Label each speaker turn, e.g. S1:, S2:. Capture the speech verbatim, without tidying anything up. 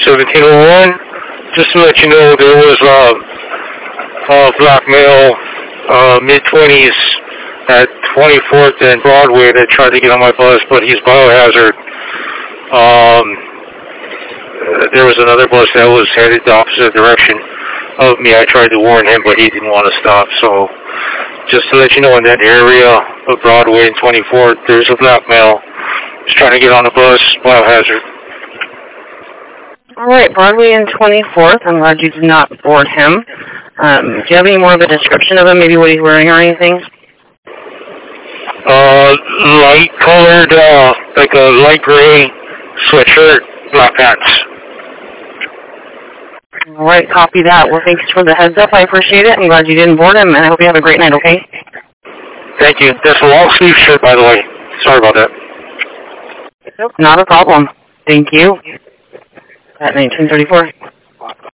S1: seventeen oh one. Just to let you know, there was uh, a black male, uh, mid-twenties, at twenty-fourth and Broadway that tried to get on my bus, but he's biohazard. Um, there was another bus that was headed the opposite direction of me. I tried to warn him, but he didn't want to stop. So just to let you know, in that area of Broadway and twenty-fourth, there's a black male. He's trying to get on the bus, biohazard.
S2: All right, Broadway and twenty-fourth. I'm glad you did not board him. Um, do you have any more of a description of him, maybe what he's wearing or anything?
S1: Uh, light-colored, uh, like a light gray sweatshirt, black pants.
S2: All right, copy that. Well, thanks for the heads up. I appreciate it. I'm glad you didn't board him, and I hope you have a great night, okay?
S1: Thank you. That's a long-sleeve shirt, by the way. Sorry about that.
S2: Nope, not a problem. Thank you. At nineteen thirty-four.